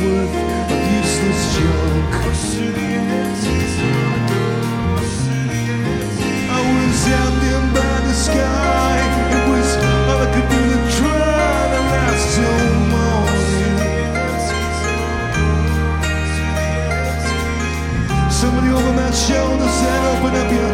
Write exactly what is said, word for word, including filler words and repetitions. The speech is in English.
worth of useless junk. I was standing by the sky. It was all I could do to try to last till morning. Somebody over my shoulder said, open up your